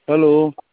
Hello.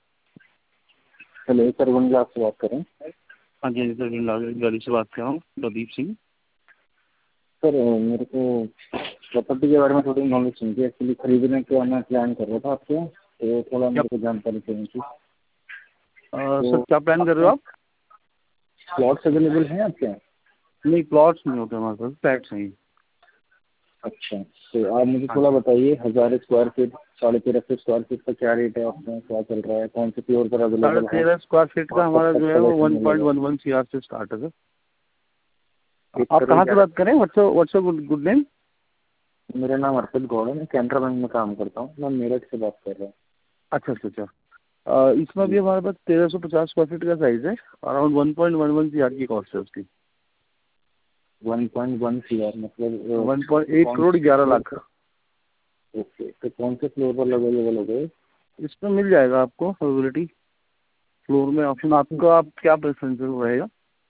Hello sir, Vanaja आपसे बात करें। हाँ जी सर, गाड़ी से बात कर रहा हूँ, प्रदीप सिंह। सर मेरे को प्रॉपर्टी के बारे में थोड़ी नॉलेज चाहिए। एक्चुअली खरीदने का मैं प्लान कर रहा था आपके यहाँ, तो थोड़ा क्या मेरे को जानकारी चाहिए थी। सर, तो क्या प्लान कर रहे आपके हो यहाँ आप? प्लॉट्स अवेलेबल हैं आपके यहाँ? नहीं, प्लॉट्स नहीं होते हमारे पास, फ्लैट्स हैं। अच्छा, तो आप मुझे हाँ थोड़ा जी। बताइए, 1000 स्क्वायर फीट, 1350 स्क्वायर फीट का क्या रेट है आपके यहाँ, क्या चल रहा है, कौन से प्योर पर अवेलेबल है 13.5 स्क्वायर फीट का और कब हमारा तक जो है वो कलेक्शन मिलेगा? 1.11 CR से स्टार्ट है सर। एक आप करोड़ कहाँ से ग्यारह बात करें? What's your good name? मेरा नाम अर्पित गौड़ है, मैं कैनरा बैंक में काम करता हूँ। मैं मेरठ से बात कर रहा हूँ। अच्छा अच्छा अच्छा। इसमें भी जी, हमारे पास 1350 स्क्वायर फीट का साइज है। अराउंड 1.11 CR की कॉस्ट है उसकी। 1.1 CR मतलब 1.1 कौन करोड़ से 11 फ्लोर लाख पर? ओके, तो कौन से फ्लोर पर अवेलेबल हो गए? इसमें मिल जाएगा आपको अवेलेबिलिटी। फ्लोर में ऑप्शन आपका, आप क्या प्रेफरेंस रहेगा?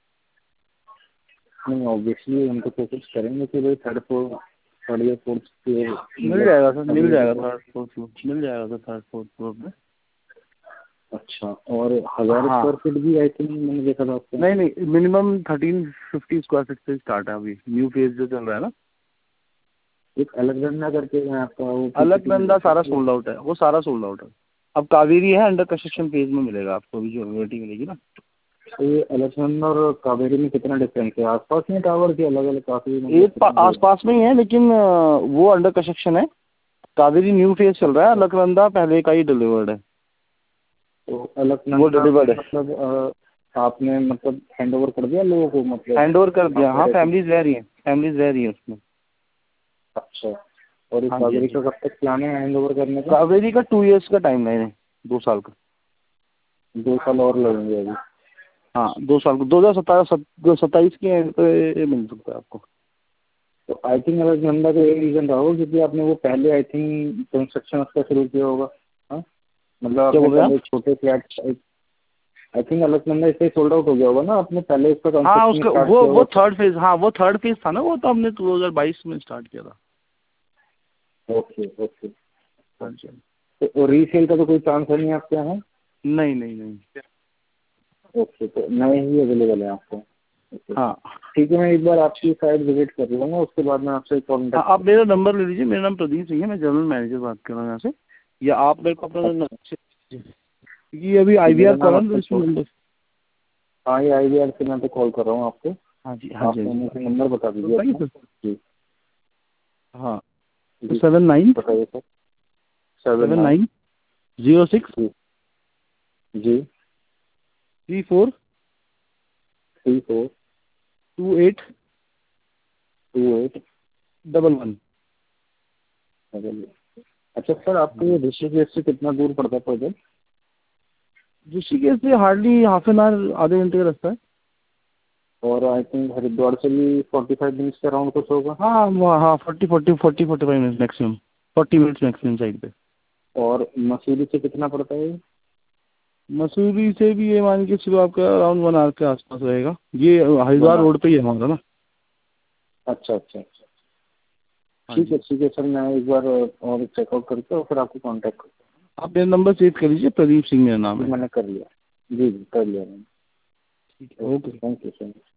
नहीं, ऑब्वियसली हम तो कोशिश करेंगे कि भाई थर्ड फ्लोर, थर्ड या फोर्थ फ्लोर, मिल मतलब जाएगा सर, मिल अवेलेबल जाएगा हो। थर्ड फोर्थ फ्लोर, मिल जाएगा सर थर्ड फोर्थ फ्लोर में। अच्छा, और 1000 स्क्वायर हाँ। फीट भी आई थिंक मैंने देखा था आपके यहाँ। नहीं नहीं, मिनिमम 1350 स्क्वायर फीट से स्टार्ट है अभी न्यू फेज जो चल रहा है ना। एक अलकनंदा करके है आपका, वो अलग पीपीटी में धंधा देखा सारा था। सोल्ड आउट है, वो सारा सोल्ड आउट है। अब कावेरी है, अंडर कंस्ट्रक्शन फेज में मिलेगा आपको, अभी जो अवेलेबिलिटी मिलेगी ना। तो ये अलकनंदा और कावेरी में कितना डिफरेंस है? आसपास में टावर के अलग अलग काफी, मतलब कितना दूर है? आसपास में ही है, लेकिन वो अंडर कंस्ट्रक्शन है। कावेरी न्यू फेज चल रहा है, अच्छा, अलकनंदा पहले का ही डिलीवर्ड है। तो वो अलकनंदा में डिलीवर्ड है। मतलब आपने मतलब हैंड ओवर कर दिया लोगों को, मतलब हैंड ओवर कर वहाँ दिया, पे हाँ, रहते हैं? फैमिलीज रह रही हैं, फैमिलीज रह रही हैं उसमें। अच्छा, और इस हाँ जी हाँ कावेरी जी। का कब तक प्लान है हैंड ओवर करने का? कावेरी का 2 इयर्स का टाइम लाइन है, 2 साल का। 2 साल और लगेंगे अभी? हाँ, 2 साल को 2027 के एंड पे मिल सकता है आपको। तो आई थिंक अलकनंदा का यही रीजन रहा होगा क्योंकि आपने वो पहले आई थिंक कंस्ट्रक्शन उसका शुरू किया होगा। हाँ, मतलब क्या आपने बोल रहे हैं पहले आप? छोटे फ्लैट, आई थिंक अलकनंदा इससे सोल्ड आउट हो गया होगा ना, आपने पहले इसका हाँ, कंस्ट्रक्शन उसका स्टार्ट वो किया वो होगा। थर्ड फेज, हाँ वो थर्ड फेज था ना, वो तो हमने 2022 में स्टार्ट किया था। Okay okay. हाँ जी। तो रीसेल का तो कोई चांस है नहीं आपके यहाँ? नहीं नहीं नहीं। ओके, तो नए ही अवेलेबल है आपको? ओके, हाँ ठीक है, मैं एक बार आपकी साइट विजिट कर लूँगा, उसके बाद मैं आपसे हाँ, कॉन्टेक्ट आप करता मेरा हूँ। नंबर ले लीजिए, मेरा नाम प्रदीप सिंह है, मैं जनरल मैनेजर बात कर रहा हूँ यहाँ से। या आप मेरे को अपना अच्छा, क्योंकि अभी जी, मेरा IVR नाम करा ना, तो अर्पित इसमें गौड़। नंबर। हाँ, ये IVR से मैं तो कॉल कर रहा हूँ आपको। हाँ जी हाँ जी आप हाँ जी। मुझे नंबर बता दीजिए बताइए अपना। सर। जी हाँ, तो जी, 79 बताइए सर। 79। 7906 जी जी। 34 34 28 28 11। अच्छा सर, आपको ये ऋषिकेश से कितना दूर पड़ता है प्रोजेक्ट? ऋषिकेश से हार्डली हाफ एन आवर, आधे घंटे का रास्ता है। और आई थिंक हरिद्वार से भी 45 मिनट्स का राउंड कुछ होगा। हाँ हाँ, 45 minute maximum, 40 minutes maximum side पे। और मसूरी से कितना पड़ता है ये? मसूरी से भी ये मान के चलो आपका अराउंड 1 आवर के आसपास रहेगा। ये हरिद्वार 1 आवर? रोड पे ही है हमारा ना। अच्छा अच्छा अच्छा। हाँ ठीक है जी। ठीक है सर, मैं एक बार और चेकआउट करके और फिर आपको कांटेक्ट करता आप मेरा नंबर सेव कर लीजिए, प्रदीप सिंह मेरा नाम हूँ। है। जी, मैंने कर लिया। जी जी, कर लिया मैंने। ठीक है, okay, okay. Thank you sir.